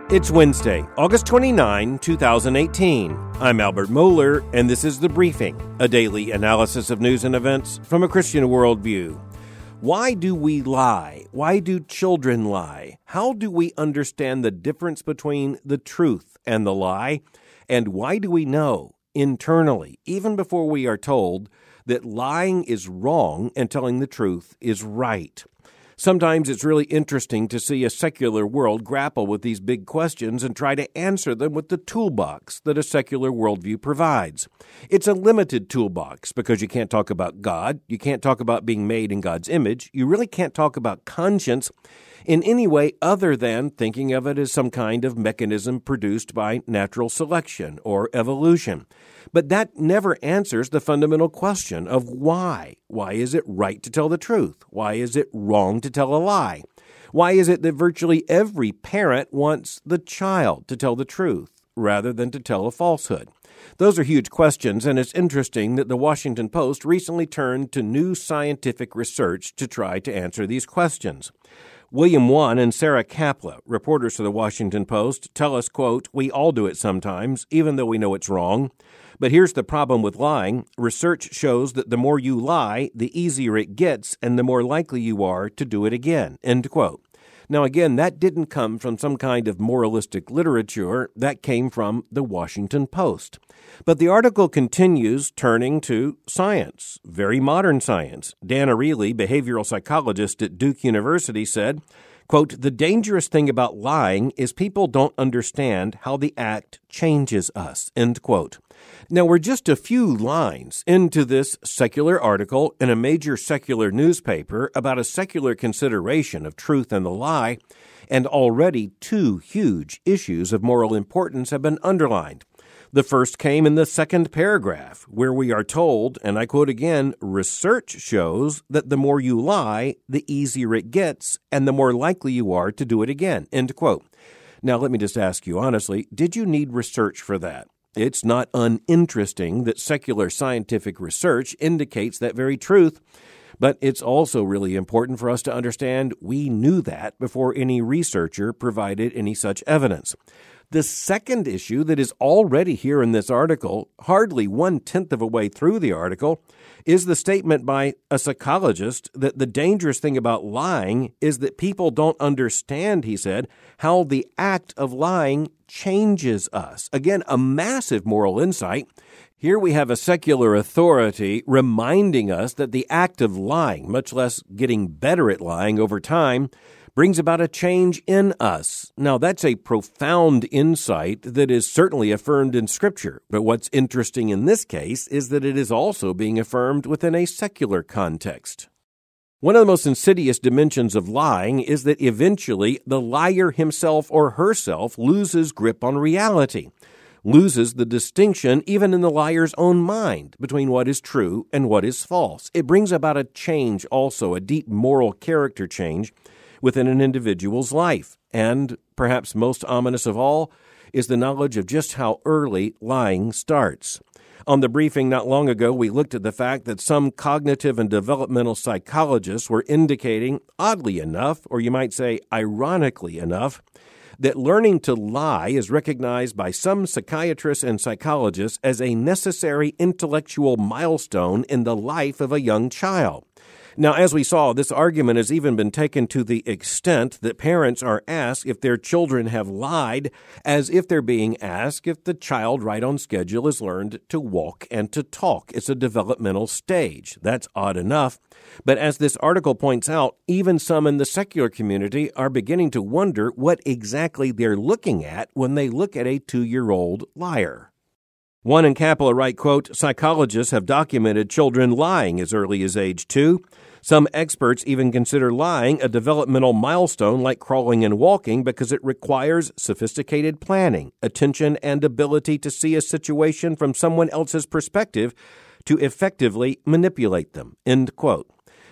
It's Wednesday, August 29, 2018. I'm Albert Mohler, and this is The Briefing, a daily analysis of news and events from a Christian worldview. Why do we lie? Why do children lie? How do we understand the difference between the truth and the lie? And why do we know internally, even before we are told, that lying is wrong and telling the truth is right? Sometimes it's really interesting to see a secular world grapple with these big questions and try to answer them with the toolbox that a secular worldview provides. It's a limited toolbox because you can't talk about God, you can't talk about being made in God's image, you really can't talk about conscience in any way other than thinking of it as some kind of mechanism produced by natural selection or evolution. But that never answers the fundamental question of why. Why is it right to tell the truth? Why is it wrong to tell a lie? Why is it that virtually every parent wants the child to tell the truth rather than to tell a falsehood? Those are huge questions, and it's interesting that the Washington Post recently turned to new scientific research to try to answer these questions. William Wan and Sarah Kapla, reporters for the Washington Post, tell us, quote, "We all do it sometimes, even though we know it's wrong. But here's the problem with lying. Research shows that the more you lie, the easier it gets and the more likely you are to do it again," end quote. Now, again, that didn't come from some kind of moralistic literature. That came from the Washington Post. But the article continues turning to science, very modern science. Dan Ariely, behavioral psychologist at Duke University, said, quote, "The dangerous thing about lying is people don't understand how the act changes us," end quote. Now, we're just a few lines into this secular article in a major secular newspaper about a secular consideration of truth and the lie, and already two huge issues of moral importance have been underlined. The first came in the second paragraph, where we are told, and I quote again, "Research shows that the more you lie, the easier it gets, and the more likely you are to do it again," end quote. Now, let me just ask you honestly, did you need research for that? It's not uninteresting that secular scientific research indicates that very truth, but it's also really important for us to understand we knew that before any researcher provided any such evidence. The second issue that is already here in this article, hardly 1/10 of a way through the article, is the statement by a psychologist that the dangerous thing about lying is that people don't understand, he said, how the act of lying changes us. Again, a massive moral insight. Here we have a secular authority reminding us that the act of lying, much less getting better at lying over time, brings about a change in us. Now, that's a profound insight that is certainly affirmed in Scripture. But what's interesting in this case is that it is also being affirmed within a secular context. One of the most insidious dimensions of lying is that eventually the liar himself or herself loses grip on reality, loses the distinction even in the liar's own mind between what is true and what is false. It brings about a change also, a deep moral character change within an individual's life. And perhaps most ominous of all is the knowledge of just how early lying starts. On the briefing not long ago, we looked at the fact that some cognitive and developmental psychologists were indicating, oddly enough, or you might say ironically enough, that learning to lie is recognized by some psychiatrists and psychologists as a necessary intellectual milestone in the life of a young child. Now, as we saw, this argument has even been taken to the extent that parents are asked if their children have lied, as if they're being asked if the child right on schedule has learned to walk and to talk. It's a developmental stage. That's odd enough. But as this article points out, even some in the secular community are beginning to wonder what exactly they're looking at when they look at a 2-year-old liar. One in Kapla write, quote, "Psychologists have documented children lying as early as age 2. Some experts even consider lying a developmental milestone like crawling and walking because it requires sophisticated planning, attention, and ability to see a situation from someone else's perspective to effectively manipulate them," end quote.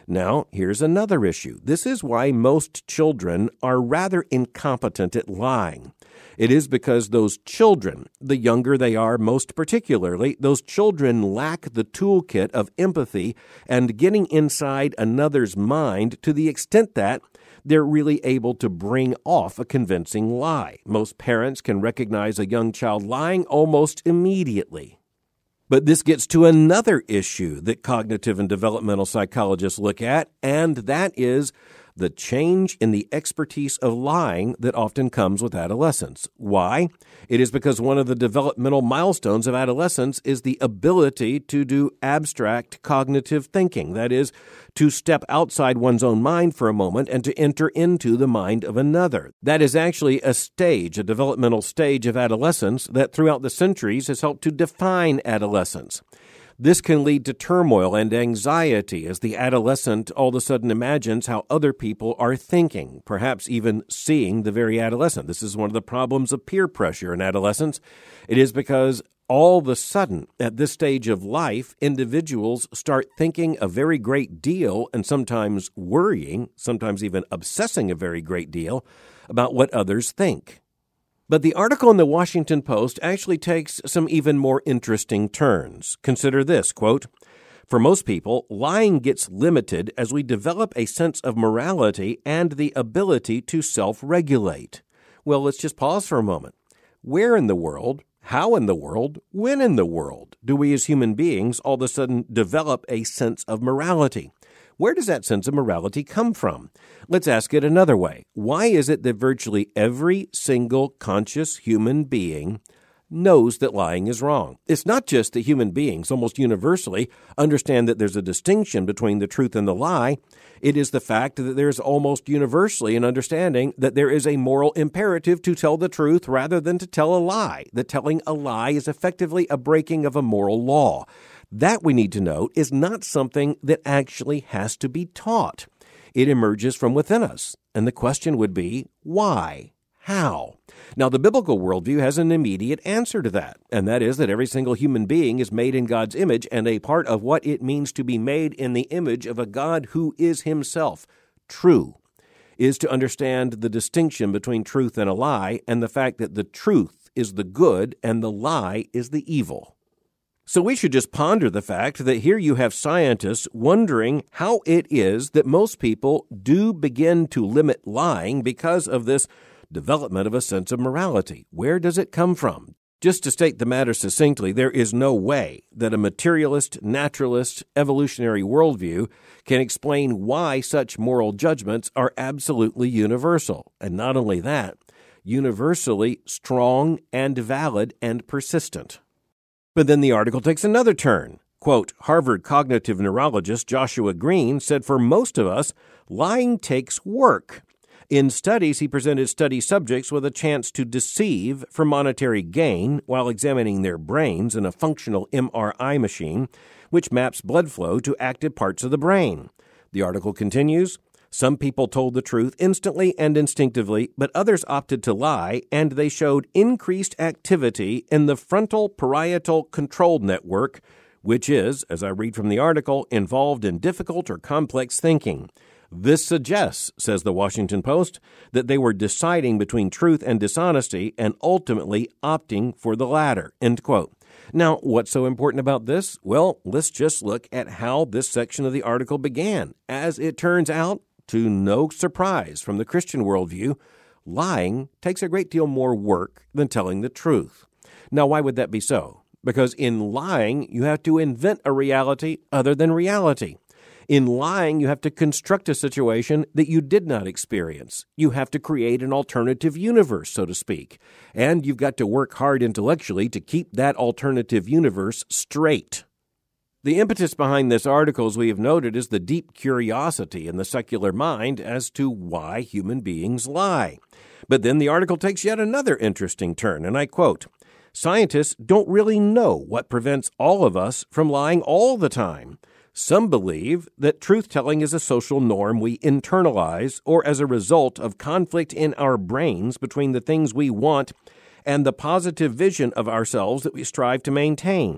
Now, here's another issue. This is why most children are rather incompetent at lying. It is because those children, the younger they are most particularly, those children lack the toolkit of empathy and getting inside another's mind to the extent that they're really able to bring off a convincing lie. Most parents can recognize a young child lying almost immediately. But this gets to another issue that cognitive and developmental psychologists look at, and that is the change in the expertise of lying that often comes with adolescence. Why? It is because one of the developmental milestones of adolescence is the ability to do abstract cognitive thinking. That is, to step outside one's own mind for a moment and to enter into the mind of another. That is actually a stage, a developmental stage of adolescence that throughout the centuries has helped to define adolescence. This can lead to turmoil and anxiety as the adolescent all of a sudden imagines how other people are thinking, perhaps even seeing the very adolescent. This is one of the problems of peer pressure in adolescence. It is because all of a sudden, at this stage of life, individuals start thinking a very great deal and sometimes worrying, sometimes even obsessing a very great deal about what others think. But the article in the Washington Post actually takes some even more interesting turns. Consider this, quote, "For most people, lying gets limited as we develop a sense of morality and the ability to self-regulate." Well, let's just pause for a moment. Where in the world, how in the world, when in the world do we as human beings all of a sudden develop a sense of morality? Where does that sense of morality come from? Let's ask it another way. Why is it that virtually every single conscious human being knows that lying is wrong? It's not just that human beings almost universally understand that there's a distinction between the truth and the lie. It is the fact that there's almost universally an understanding that there is a moral imperative to tell the truth rather than to tell a lie. That telling a lie is effectively a breaking of a moral law. That, we need to note, is not something that actually has to be taught. It emerges from within us. And the question would be, why? How? Now, the biblical worldview has an immediate answer to that, and that is that every single human being is made in God's image, and a part of what it means to be made in the image of a God who is himself true is to understand the distinction between truth and a lie, and the fact that the truth is the good and the lie is the evil. So we should just ponder the fact that here you have scientists wondering how it is that most people do begin to limit lying because of this development of a sense of morality. Where does it come from? Just to state the matter succinctly, there is no way that a materialist, naturalist, evolutionary worldview can explain why such moral judgments are absolutely universal. And not only that, universally strong and valid and persistent. But then the article takes another turn. Quote, Harvard cognitive neurologist Joshua Green said for most of us, lying takes work. In studies, he presented study subjects with a chance to deceive for monetary gain while examining their brains in a functional MRI machine, which maps blood flow to active parts of the brain. The article continues, some people told the truth instantly and instinctively, but others opted to lie, and they showed increased activity in the frontal parietal control network, which is, as I read from the article, involved in difficult or complex thinking. This suggests, says the Washington Post, that they were deciding between truth and dishonesty and ultimately opting for the latter, end quote. Now, what's so important about this? Well, let's just look at how this section of the article began. As it turns out, to no surprise from the Christian worldview, lying takes a great deal more work than telling the truth. Now, why would that be so? Because in lying, you have to invent a reality other than reality. In lying, you have to construct a situation that you did not experience. You have to create an alternative universe, so to speak. And you've got to work hard intellectually to keep that alternative universe straight. The impetus behind this article, as we have noted, is the deep curiosity in the secular mind as to why human beings lie. But then the article takes yet another interesting turn, and I quote, scientists don't really know what prevents all of us from lying all the time. Some believe that truth-telling is a social norm we internalize or as a result of conflict in our brains between the things we want and the positive vision of ourselves that we strive to maintain.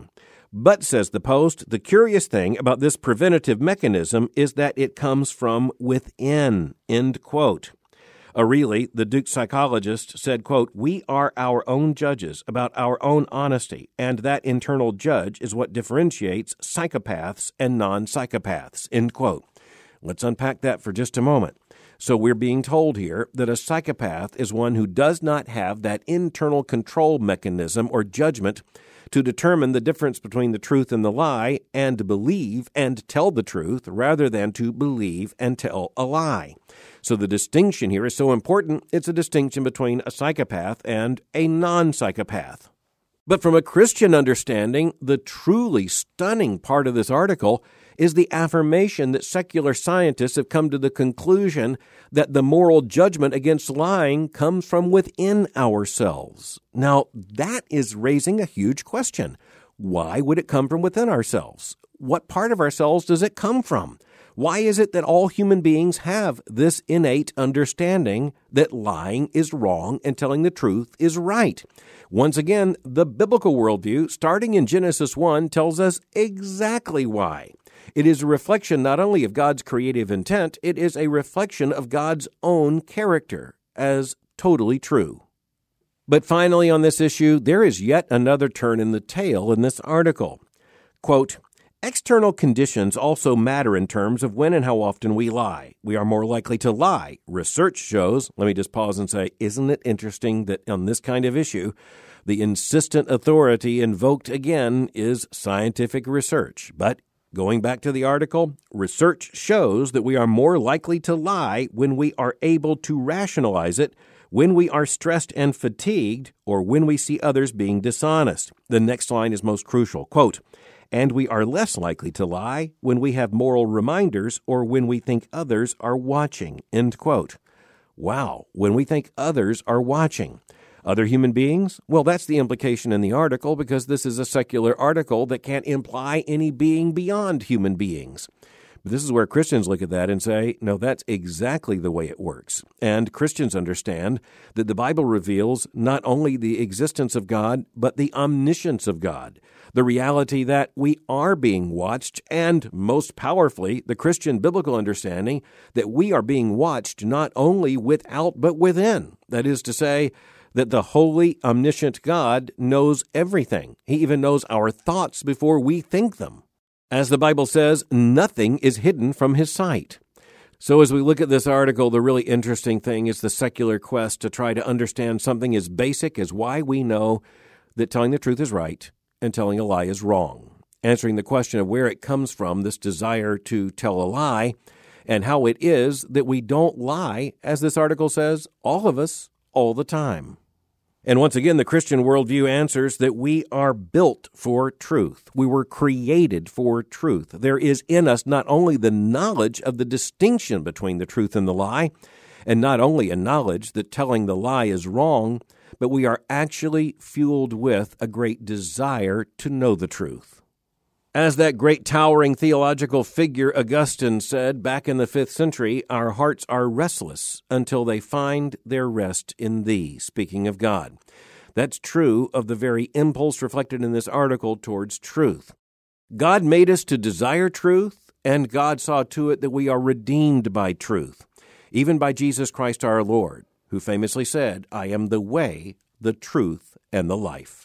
But, says the Post, the curious thing about this preventative mechanism is that it comes from within, end quote. O'Reilly, the Duke psychologist, said, quote, "We are our own judges about our own honesty, and that internal judge is what differentiates psychopaths and non-psychopaths," end quote. Let's unpack that for just a moment. So we're being told here that a psychopath is one who does not have that internal control mechanism or judgment to determine the difference between the truth and the lie, and to believe and tell the truth rather than to believe and tell a lie. So the distinction here is so important. It's a distinction between a psychopath and a non-psychopath. But from a Christian understanding, the truly stunning part of this article is the affirmation that secular scientists have come to the conclusion that the moral judgment against lying comes from within ourselves. Now, that is raising a huge question. Why would it come from within ourselves? What part of ourselves does it come from? Why is it that all human beings have this innate understanding that lying is wrong and telling the truth is right? Once again, the biblical worldview, starting in Genesis 1, tells us exactly why. It is a reflection not only of God's creative intent, it is a reflection of God's own character as totally true. But finally, on this issue, there is yet another turn in the tale in this article. Quote, "External conditions also matter in terms of when and how often we lie. We are more likely to lie. Research shows," let me just pause and say, isn't it interesting that on this kind of issue, the insistent authority invoked again is scientific research. But going back to the article, research shows that we are more likely to lie when we are able to rationalize it, when we are stressed and fatigued, or when we see others being dishonest. The next line is most crucial. Quote, "And we are less likely to lie when we have moral reminders or when we think others are watching," end quote. Wow, when we think others are watching. Other human beings? Well, that's the implication in the article because this is a secular article that can't imply any being beyond human beings. But this is where Christians look at that and say, no, that's exactly the way it works. And Christians understand that the Bible reveals not only the existence of God, but the omniscience of God, the reality that we are being watched, and most powerfully, the Christian biblical understanding that we are being watched not only without but within. That is to say, that the holy, omniscient God knows everything. He even knows our thoughts before we think them. As the Bible says, nothing is hidden from his sight. So as we look at this article, the really interesting thing is the secular quest to try to understand something as basic as why we know that telling the truth is right and telling a lie is wrong. Answering the question of where it comes from, this desire to tell a lie, and how it is that we don't lie, as this article says, all of us, all the time. And once again, the Christian worldview answers that we are built for truth. We were created for truth. There is in us not only the knowledge of the distinction between the truth and the lie, and not only a knowledge that telling the lie is wrong, but we are actually fueled with a great desire to know the truth. As that great towering theological figure Augustine said back in the 5th century, our hearts are restless until they find their rest in thee, speaking of God. That's true of the very impulse reflected in this article towards truth. God made us to desire truth, and God saw to it that we are redeemed by truth, even by Jesus Christ our Lord, who famously said, "I am the way, the truth, and the life."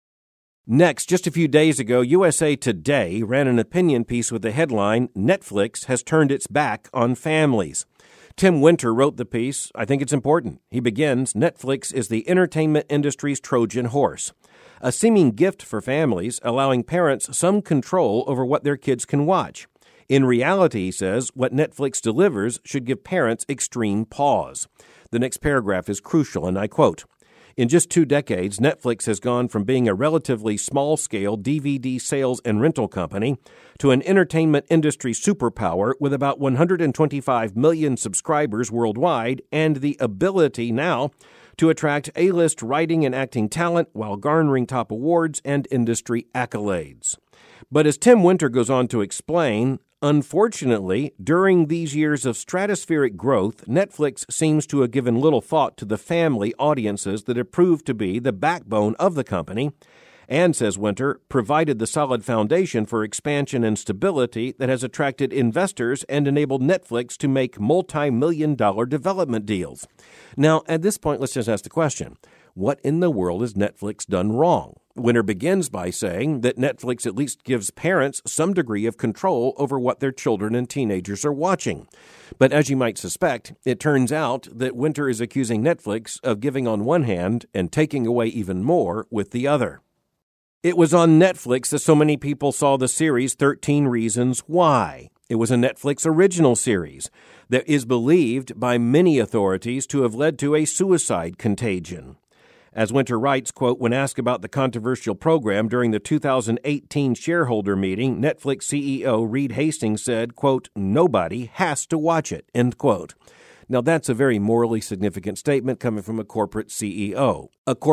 Next, just a few days ago, USA Today ran an opinion piece with the headline, "Netflix has turned its back on families." Tim Winter wrote the piece. I think it's important. He begins, "Netflix is the entertainment industry's Trojan horse, a seeming gift for families, allowing parents some control over what their kids can watch. In reality," he says, "what Netflix delivers should give parents extreme pause." The next paragraph is crucial, and I quote, "In just 2 decades, Netflix has gone from being a relatively small-scale DVD sales and rental company to an entertainment industry superpower with about 125 million subscribers worldwide and the ability now to attract A-list writing and acting talent while garnering top awards and industry accolades." But as Tim Winter goes on to explain, unfortunately, during these years of stratospheric growth, Netflix seems to have given little thought to the family audiences that have proved to be the backbone of the company, and, says Winter, provided the solid foundation for expansion and stability that has attracted investors and enabled Netflix to make multi-million-dollar development deals. Now, at this point, let's just ask the question, what in the world has Netflix done wrong? Winter begins by saying that Netflix at least gives parents some degree of control over what their children and teenagers are watching. But as you might suspect, it turns out that Winter is accusing Netflix of giving on one hand and taking away even more with the other. It was on Netflix that so many people saw the series 13 Reasons Why. It was a Netflix original series that is believed by many authorities to have led to a suicide contagion. As Winter writes, quote, when asked about the controversial program during the 2018 shareholder meeting, Netflix CEO Reed Hastings said, quote, nobody has to watch it, end quote. Now, that's a very morally significant statement coming from a corporate CEO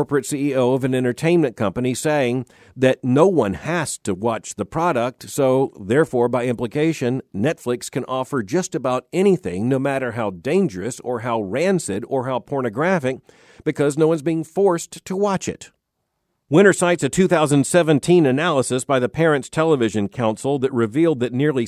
of an entertainment company saying that no one has to watch the product, so therefore, by implication, Netflix can offer just about anything, no matter how dangerous or how rancid or how pornographic, because no one's being forced to watch it. Winter cites a 2017 analysis by the Parents Television Council that revealed that nearly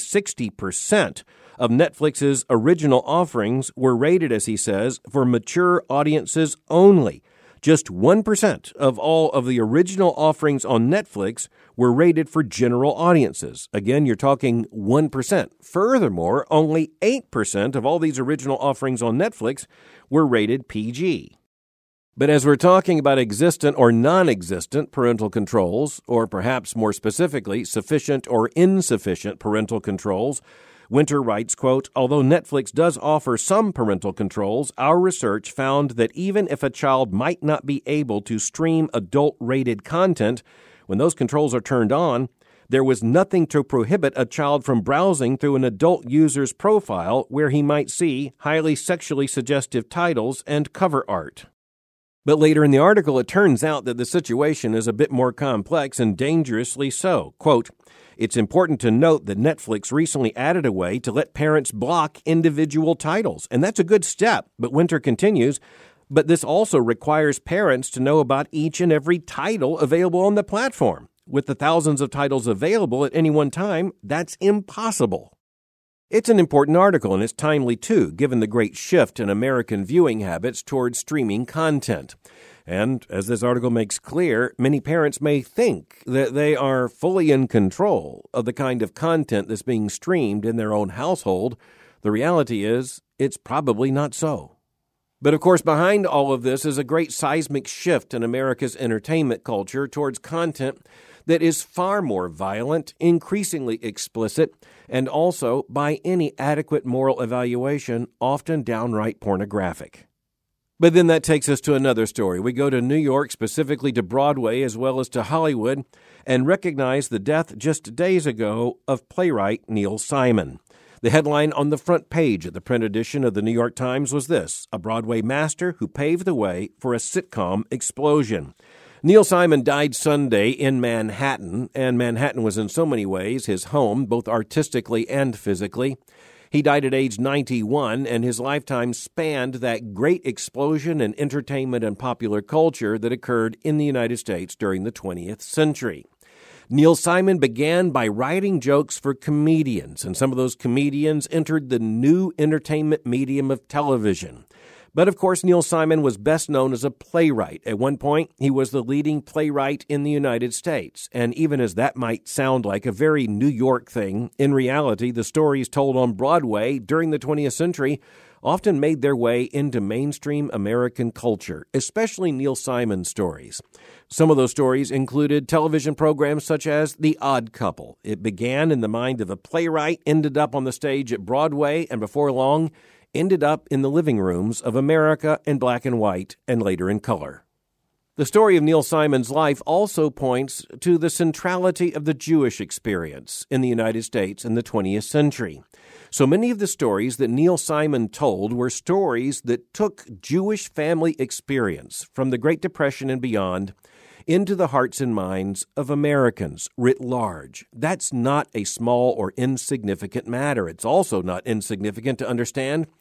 60% of Netflix's original offerings were rated, as he says, for mature audiences only. Just 1% of all of the original offerings on Netflix were rated for general audiences. Again, you're talking 1%. Furthermore, only 8% of all these original offerings on Netflix were rated PG. But as we're talking about existent or non-existent parental controls, or perhaps more specifically, sufficient or insufficient parental controls, Winter writes, quote, although Netflix does offer some parental controls, our research found that even if a child might not be able to stream adult-rated content, when those controls are turned on, there was nothing to prohibit a child from browsing through an adult user's profile where he might see highly sexually suggestive titles and cover art. But later in the article, it turns out that the situation is a bit more complex and dangerously so. Quote, it's important to note that Netflix recently added a way to let parents block individual titles, and that's a good step. But Winter continues, but this also requires parents to know about each and every title available on the platform. With the thousands of titles available at any one time, that's impossible. It's an important article, and it's timely, too, given the great shift in American viewing habits towards streaming content. And, as this article makes clear, many parents may think that they are fully in control of the kind of content that's being streamed in their own household. The reality is, it's probably not so. But, of course, behind all of this is a great seismic shift in America's entertainment culture towards content that is far more violent, increasingly explicit, and also, by any adequate moral evaluation, often downright pornographic. But then that takes us to another story. We go to New York, specifically to Broadway, as well as to Hollywood, and recognize the death just days ago of playwright Neil Simon. The headline on the front page of the print edition of the New York Times was this: a Broadway master who paved the way for a sitcom explosion. Neil Simon died Sunday in Manhattan, and Manhattan was in so many ways his home, both artistically and physically. He died at age 91, and his lifetime spanned that great explosion in entertainment and popular culture that occurred in the United States during the 20th century. Neil Simon began by writing jokes for comedians, and some of those comedians entered the new entertainment medium of television. But, of course, Neil Simon was best known as a playwright. At one point, he was the leading playwright in the United States. And even as that might sound like a very New York thing, in reality, the stories told on Broadway during the 20th century often made their way into mainstream American culture, especially Neil Simon's stories. Some of those stories included television programs such as The Odd Couple. It began in the mind of a playwright, ended up on the stage at Broadway, and before long, ended up in the living rooms of America in black and white and later in color. The story of Neil Simon's life also points to the centrality of the Jewish experience in the United States in the 20th century. So many of the stories that Neil Simon told were stories that took Jewish family experience from the Great Depression and beyond into the hearts and minds of Americans writ large. That's not a small or insignificant matter. It's also not insignificant to understand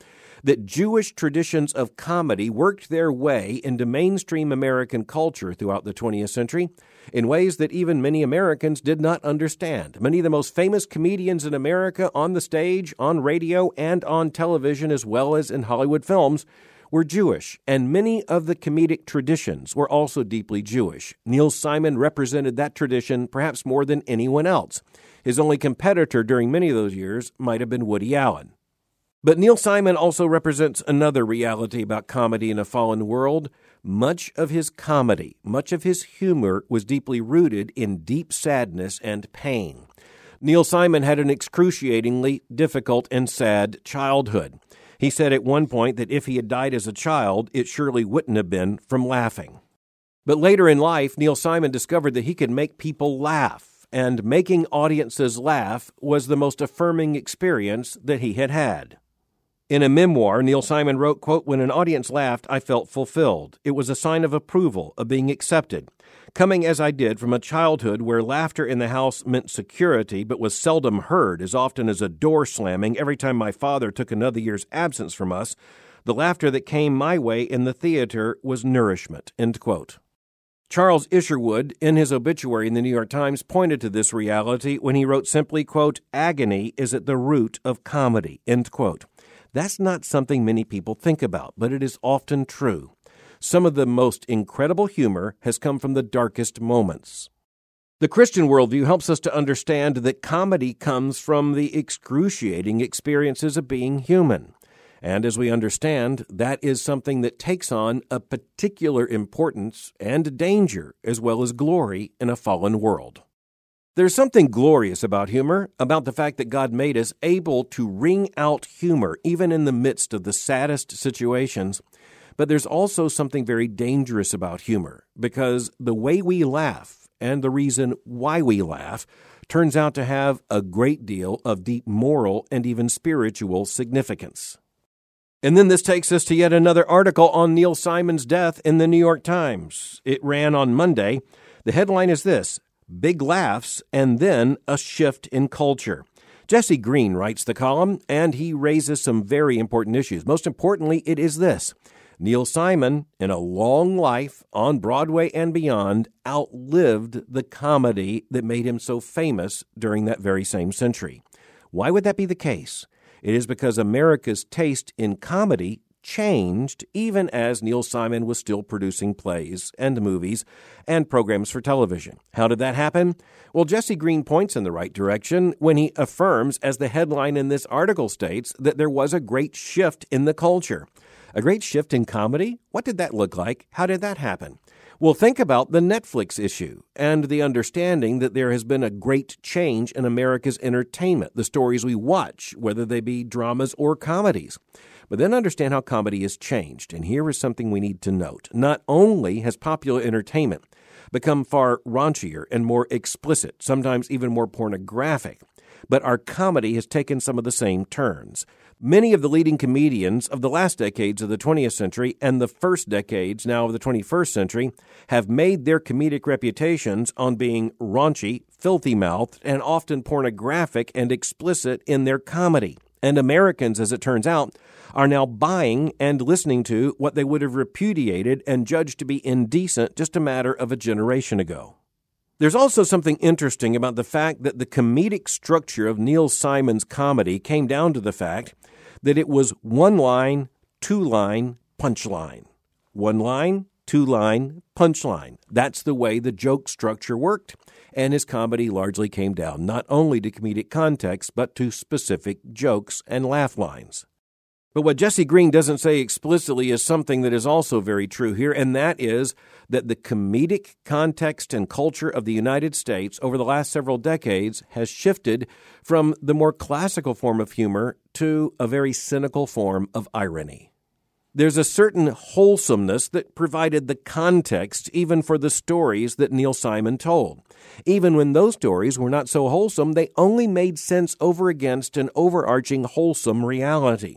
that Jewish traditions of comedy worked their way into mainstream American culture throughout the 20th century in ways that even many Americans did not understand. Many of the most famous comedians in America on the stage, on radio, and on television, as well as in Hollywood films, were Jewish, and many of the comedic traditions were also deeply Jewish. Neil Simon represented that tradition perhaps more than anyone else. His only competitor during many of those years might have been Woody Allen. But Neil Simon also represents another reality about comedy in a fallen world. Much of his comedy, much of his humor was deeply rooted in deep sadness and pain. Neil Simon had an excruciatingly difficult and sad childhood. He said at one point that if he had died as a child, it surely wouldn't have been from laughing. But later in life, Neil Simon discovered that he could make people laugh, and making audiences laugh was the most affirming experience that he had had. In a memoir, Neil Simon wrote, quote, "When an audience laughed, I felt fulfilled. It was a sign of approval, of being accepted. Coming as I did from a childhood where laughter in the house meant security but was seldom heard, as often as a door slamming every time my father took another year's absence from us, the laughter that came my way in the theater was nourishment," end quote. Charles Isherwood, in his obituary in the New York Times, pointed to this reality when he wrote simply, quote, "Agony is at the root of comedy," end quote. That's not something many people think about, but it is often true. Some of the most incredible humor has come from the darkest moments. The Christian worldview helps us to understand that comedy comes from the excruciating experiences of being human. And as we understand, that is something that takes on a particular importance and danger as well as glory in a fallen world. There's something glorious about humor, about the fact that God made us able to wring out humor even in the midst of the saddest situations. But there's also something very dangerous about humor, because the way we laugh and the reason why we laugh turns out to have a great deal of deep moral and even spiritual significance. And then this takes us to yet another article on Neil Simon's death in the New York Times. It ran on Monday. The headline is this: "Big laughs and then a shift in culture." Jesse Green writes the column, and he raises some very important issues. Most importantly, it is this: Neil Simon, in a long life on Broadway and beyond, outlived the comedy that made him so famous during that very same century. Why would that be the case? It is because America's taste in comedy changed even as Neil Simon was still producing plays and movies and programs for television. How did that happen? Well, Jesse Green points in the right direction when he affirms, as the headline in this article states, that there was a great shift in the culture. A great shift in comedy? What did that look like? How did that happen? Well, think about the Netflix issue and the understanding that there has been a great change in America's entertainment, the stories we watch, whether they be dramas or comedies. But then understand how comedy has changed, and here is something we need to note. Not only has popular entertainment become far raunchier and more explicit, sometimes even more pornographic, but our comedy has taken some of the same turns. Many of the leading comedians of the last decades of the 20th century and the first decades now of the 21st century have made their comedic reputations on being raunchy, filthy-mouthed, and often pornographic and explicit in their comedy. And Americans, as it turns out, are now buying and listening to what they would have repudiated and judged to be indecent just a matter of a generation ago. There's also something interesting about the fact that the comedic structure of Neil Simon's comedy came down to the fact that it was one line, two line, punchline. One line, two line, punchline. That's the way the joke structure worked, and his comedy largely came down not only to comedic context, but to specific jokes and laugh lines. But what Jesse Green doesn't say explicitly is something that is also very true here, and that is that the comedic context and culture of the United States over the last several decades has shifted from the more classical form of humor to a very cynical form of irony. There's a certain wholesomeness that provided the context even for the stories that Neil Simon told. Even when those stories were not so wholesome, they only made sense over against an overarching wholesome reality.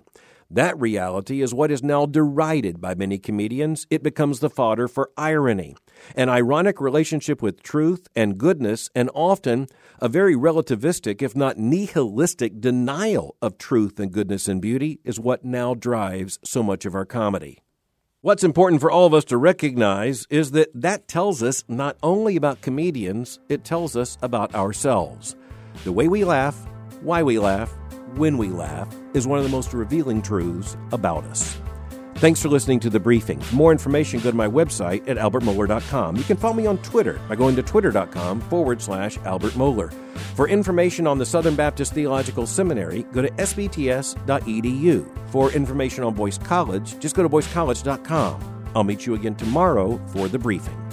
That reality is what is now derided by many comedians. It becomes the fodder for irony. An ironic relationship with truth and goodness, and often a very relativistic, if not nihilistic, denial of truth and goodness and beauty is what now drives so much of our comedy. What's important for all of us to recognize is that tells us not only about comedians, it tells us about ourselves. The way we laugh, why we laugh, when we laugh, is one of the most revealing truths about us. Thanks for listening to The Briefing. For more information, go to my website at albertmohler.com. You can follow me on Twitter by going to twitter.com/Albert Mohler. For information on the Southern Baptist Theological Seminary, go to sbts.edu. For information on Boyce College, just go to boycecollege.com. I'll meet you again tomorrow for The Briefing.